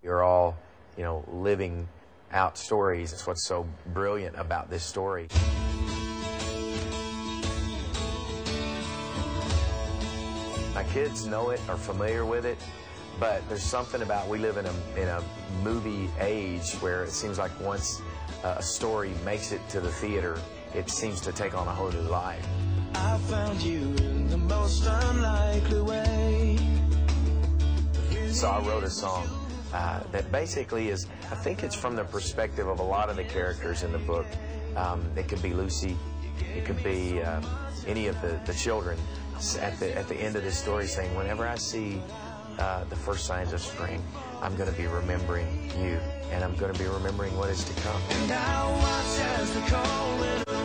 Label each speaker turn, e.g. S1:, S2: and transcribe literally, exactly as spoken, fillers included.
S1: You're all, you know, living out stories. It's what's so brilliant about this story. My kids know it, are familiar with it, but there's something about, we live in a, in a movie age where it seems like once uh, a story makes it to the theater, it seems to take on a whole new life.
S2: I found you in the most unlikely way.
S1: So I wrote a song uh, that basically is, I think it's from the perspective of a lot of the characters in the book. Um, it could be Lucy, it could be um, any of the, the children at the, at the end of this story saying, whenever I see uh, the first signs of spring, I'm going to be remembering you, and I'm going to be remembering what is to come.
S2: And I watch as the cold winter